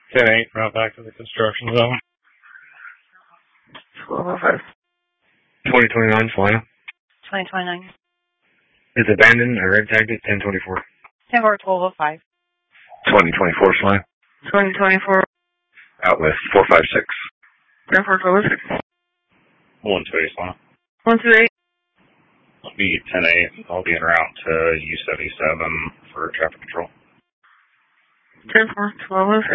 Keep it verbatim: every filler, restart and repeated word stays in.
ten eight, route back to the construction zone. twelve oh five. twenty twenty-nine, Salina. twenty twenty-nine. It's abandoned. I red tagged it, ten twenty-four. ten four, twelve oh five. twenty twenty-four, Salina. twenty twenty-four. Out with four five six. ten four, twelve oh six. one two eight, Salina. one two eight. I'll be ten eight. I'll be en route to U seventy-seven for traffic control. ten four, twelve oh six.